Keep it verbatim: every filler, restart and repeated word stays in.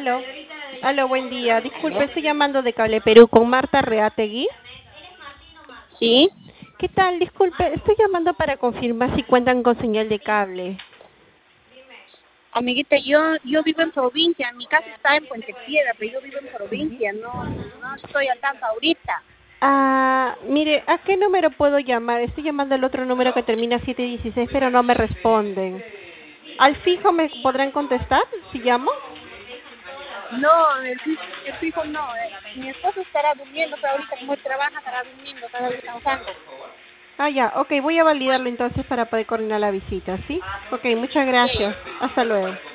Aló, aló, buen día. Disculpe, estoy llamando de Cable Perú con Marta Reategui. Sí, ¿Qué tal? Disculpe, estoy llamando para confirmar si cuentan con señal de cable. amiguita, yo yo vivo en provincia, mi casa está en Puente Piedra, pero yo vivo en provincia, no no estoy al tanto ahorita. Ah, mire, ¿a qué número puedo llamar? Estoy llamando al otro número que termina siete dieciséis, pero no me responden. ¿Al fijo me podrán contestar si llamo? No, el, fi- el fijo no, eh, mi esposo estará durmiendo, pero ahorita como él trabaja estará durmiendo, estará descansando. Ah, ya, ok, voy a validarlo entonces para poder coordinar la visita, ¿sí? Ok, muchas Ok. gracias. Hasta luego.